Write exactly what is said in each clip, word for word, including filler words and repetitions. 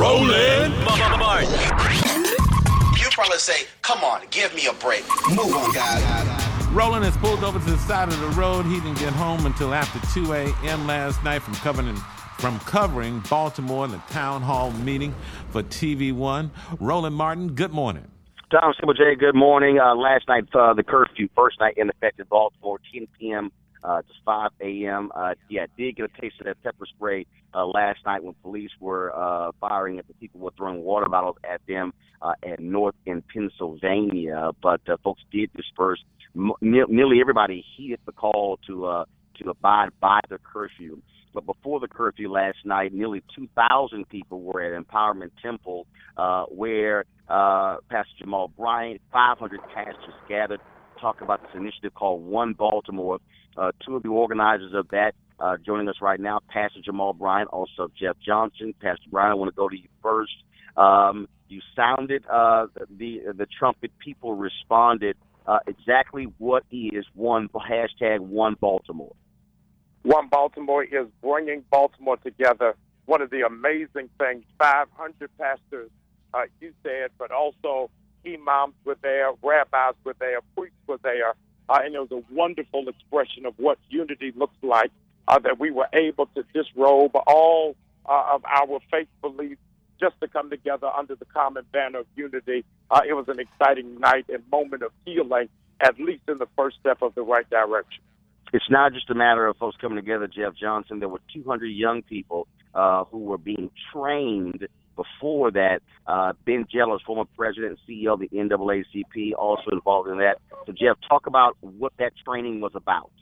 Roland Martin. You probably say, come on, give me a break. Move on, guys. Roland has pulled over to the side of the road. He didn't get home until after two a.m. last night from covering from covering Baltimore in the town hall meeting for T V one. Roland Martin, good morning. Tom Simple J, good morning. Uh, last night, uh, the curfew, first night in effect in Baltimore, ten p.m. Uh, to five a.m. Uh, yeah, did get a taste of that pepper spray uh, last night when police were uh, firing at the people who were throwing water bottles at them uh, at North in Pennsylvania. But uh, folks did disperse. M- nearly everybody heeded the call to uh, to abide by the curfew. But before the curfew last night, nearly two thousand people were at Empowerment Temple, uh, where uh, Pastor Jamal Bryant, five hundred pastors gathered, talk about this initiative called One Baltimore. Uh, two of the organizers of that uh, joining us right now, Pastor Jamal Bryant, also Jeff Johnson. Pastor Bryant, I want to go to you first. Um, you sounded uh, the the trumpet. People responded. Uh, exactly what is one hashtag One Baltimore? One Baltimore is bringing Baltimore together. One of the amazing things, five hundred pastors, uh, you said, but also imams were there, rabbis were there, priests were there, uh, and it was a wonderful expression of what unity looks like, uh, that we were able to disrobe all uh, of our faith beliefs just to come together under the common banner of unity. Uh, it was an exciting night and moment of healing, at least in the first step of the right direction. It's not just a matter of folks coming together, Jeff Johnson. There were two hundred young people uh, who were being trained before that. Uh, Ben Jealous, former president and C E O of the N double A C P, also involved in that. So, Jeff, talk about what that training was about.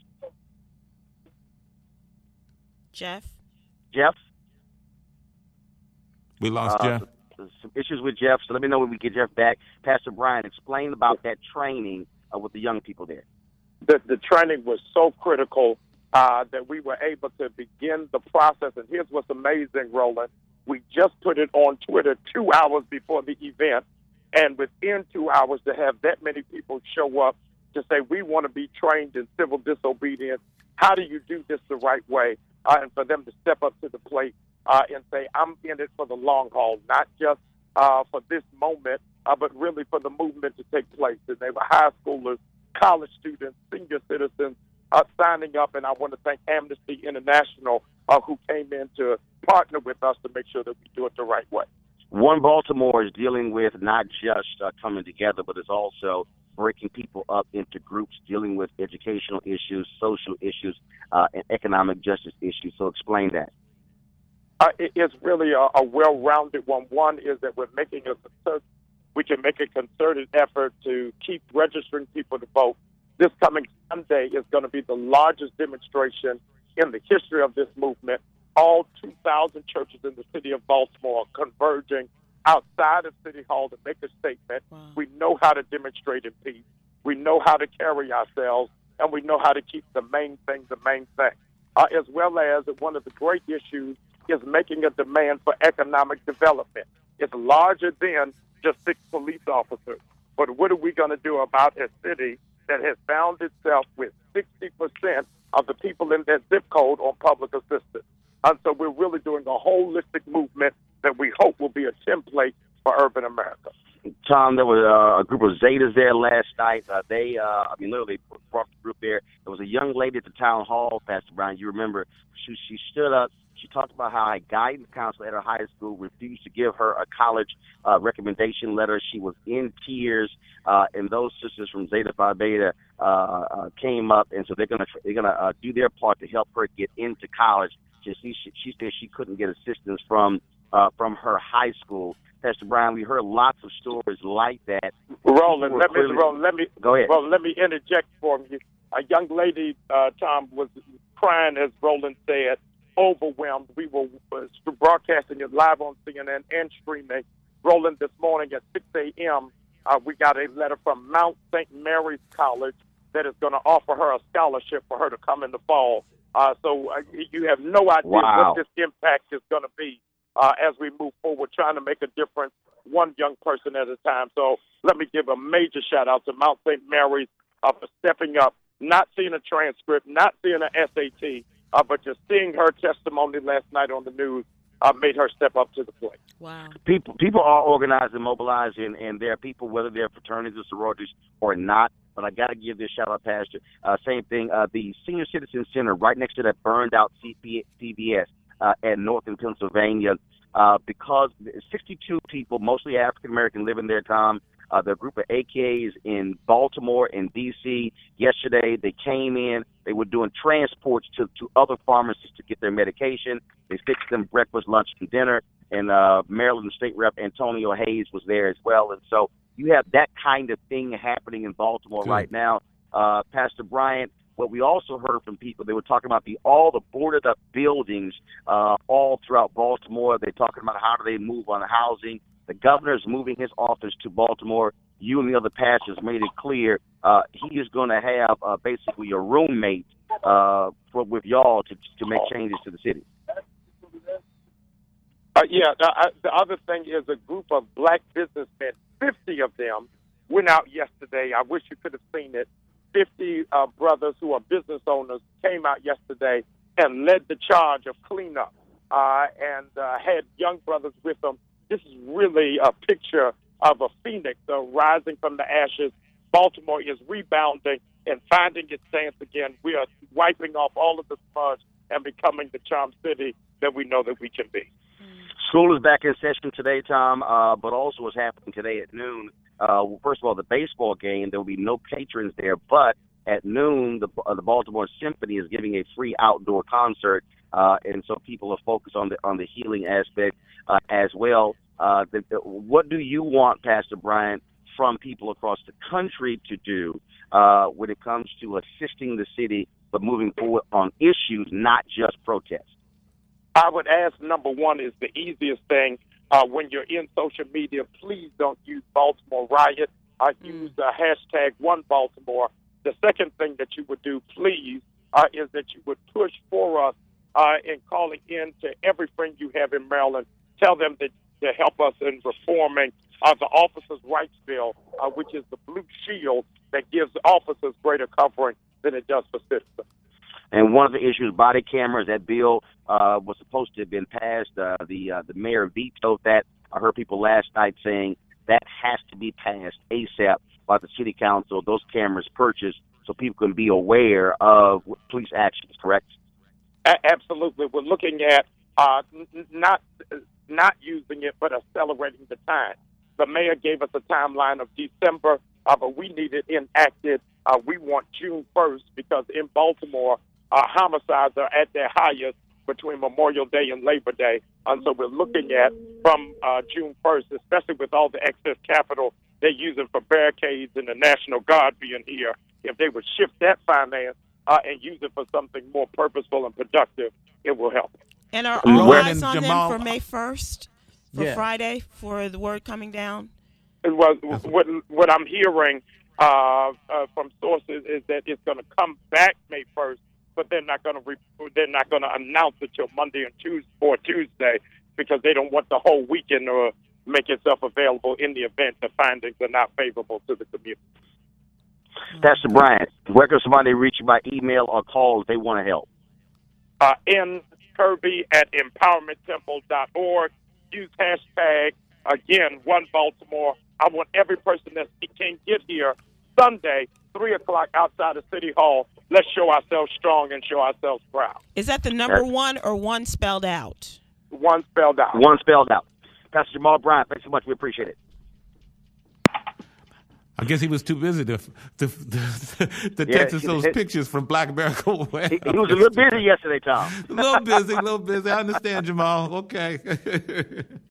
Jeff? Jeff? We lost uh, Jeff. Some issues with Jeff, so let me know when we get Jeff back. Pastor Brian, explain about that training uh, with the young people there. The, the training was so critical uh, that we were able to begin the process. And here's what's amazing, Roland. We just put it on Twitter two hours before the event. And within two hours to have that many people show up to say, we want to be trained in civil disobedience. How do you do this the right way? Uh, and for them to step up to the plate uh, and say, I'm in it for the long haul, not just uh, for this moment, uh, but really for the movement to take place. And they were high schoolers, college students, senior citizens uh, signing up, and I want to thank Amnesty International uh, who came in to partner with us to make sure that we do it the right way. One Baltimore is dealing with not just uh, coming together, but it's also breaking people up into groups, dealing with educational issues, social issues, uh, and economic justice issues. So explain that. Uh, it, it's really a, a well-rounded one. One is that we're making a concert. We can make a concerted effort to keep registering people to vote. This coming Sunday is going to be the largest demonstration in the history of this movement. All two thousand churches in the city of Baltimore are converging outside of City Hall to make a statement. Wow. We know how to demonstrate in peace. We know how to carry ourselves, and we know how to keep the main thing the main thing. Uh, as well as one of the great issues is making a demand for economic development. It's larger than just six police officers. But what are we going to do about a city that has found itself with sixty percent of the people in that zip code on public assistance? And so we're really doing a holistic movement that we hope will be a template for urban America. Tom, there was uh, a group of Zetas there last night. Uh, they, uh, I mean, literally brought the group there. There was a young lady at the town hall, Pastor Brown. You remember, she, she stood up. She talked about how a guidance counselor at her high school refused to give her a college uh, recommendation letter. She was in tears, uh, and those sisters from Zeta Phi Beta uh, uh, came up, and so they're gonna they're gonna uh, do their part to help her get into college. She she, she said she couldn't get assistance from uh, from her high school. Pastor Brown, we heard lots of stories like that. Roland, let me Roland, let me go ahead. Roland, let me interject for you. A young lady, uh, Tom, was crying, as Roland said, overwhelmed. We were uh, broadcasting it live on C N N and streaming. Roland, this morning at six a.m., uh, we got a letter from Mount Saint Mary's College that is going to offer her a scholarship for her to come in the fall. Uh, so uh, you have no idea wow. what this impact is going to be uh, as we move forward, trying to make a difference one young person at a time. So let me give a major shout-out to Mount Saint Mary's uh, for stepping up, not seeing a transcript, not seeing an S A T, uh, but just seeing her testimony last night on the news uh, made her step up to the plate. Wow. People people are organized and mobilized, and, and there are people, whether they're fraternities or sororities or not. But I got to give this shout out, Pastor. Uh, same thing. Uh, the Senior Citizen Center, right next to that burned out C B S uh, at Northern Pennsylvania, uh, because sixty-two people, mostly African American, live in there, Tom. Uh, the group of A K As in Baltimore and D C yesterday, they came in. They were doing transports to, to other pharmacies to get their medication. They fixed them breakfast, lunch, and dinner. And uh, Maryland State Rep Antonio Hayes was there as well. And so you have that kind of thing happening in Baltimore Good. right now. Uh, Pastor Bryant, what we also heard from people, they were talking about the all the boarded up buildings uh, all throughout Baltimore. They're talking about how do they move on housing. The governor's moving his office to Baltimore. You and the other pastors made it clear uh, he is going to have uh, basically a roommate uh, for, with y'all to to make changes to the city. Uh, yeah, the, uh, the other thing is a group of black businessmen, fifty of them, went out yesterday. I wish you could have seen it. fifty uh, brothers who are business owners came out yesterday and led the charge of cleanup uh, and uh, had young brothers with them. This is really a picture of a phoenix uh, rising from the ashes. Baltimore is rebounding and finding its stance again. We are wiping off all of the smudge and becoming the charm city that we know that we can be. School is back in session today, Tom, uh, but also what's happening today at noon. Uh, first of all, the baseball game, there will be no patrons there, but at noon, the, uh, the Baltimore Symphony is giving a free outdoor concert, uh, and so people are focused on the on the healing aspect uh, as well. Uh, the, the, what do you want, Pastor Bryant, from people across the country to do uh, when it comes to assisting the city but moving forward on issues, not just protests? I would ask, number one is the easiest thing. Uh, when you're in social media, please don't use Baltimore Riot. Uh, use uh, hashtag One Baltimore. The second thing that you would do, please, uh, is that you would push for us uh, in calling in to every friend you have in Maryland. Tell them that to help us in reforming uh, the Officers' Rights Bill, uh, which is the blue shield that gives officers greater covering than it does for citizens. And one of the issues, body cameras, that bill uh, was supposed to have been passed. Uh, the uh, the mayor vetoed that. I heard people last night saying that has to be passed ASAP by the city council, those cameras purchased so people can be aware of police actions, correct? A- absolutely. We're looking at uh, n- not not using it, but accelerating the time. The mayor gave us a timeline of December, uh, but we need it enacted. Uh, we want June first because in Baltimore, Uh, homicides are at their highest between Memorial Day and Labor Day. And so we're looking at from uh, June first, especially with all the excess capital they're using for barricades and the National Guard being here, if they would shift that finance uh, and use it for something more purposeful and productive, it will help. And are Roland all eyes on Jamal- them for May first, for Yeah. Friday, for the word coming down? Well, what, what I'm hearing uh, uh, from sources is that it's going to come back May first, but they're not going to re- they're not going to announce it till Monday and Tuesday or Tuesday because they don't want the whole weekend to make itself available in the event the findings are not favorable to the community. Pastor Bryant, where can somebody reach you by email or call if they want to help? Uh, N Kirby at empowerment temple dot org. Use hashtag, again, One Baltimore. I want every person that can get here Sunday, three o'clock outside of City Hall. Let's show ourselves strong and show ourselves proud. Is that the number one or one spelled out? One spelled out. One spelled out. Pastor Jamal Bryant, thanks so much. We appreciate it. I guess he was too busy to to, to, to Yeah, text us he- those he- pictures from Black America. He, he was a little busy yesterday, Tom. A little busy, a little busy. I understand, Jamal. Okay.